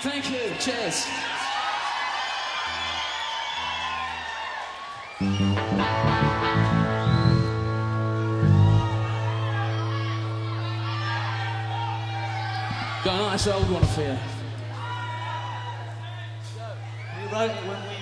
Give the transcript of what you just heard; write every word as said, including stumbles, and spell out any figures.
Thank you. Cheers. Got a nice old one for you. We wrote it when we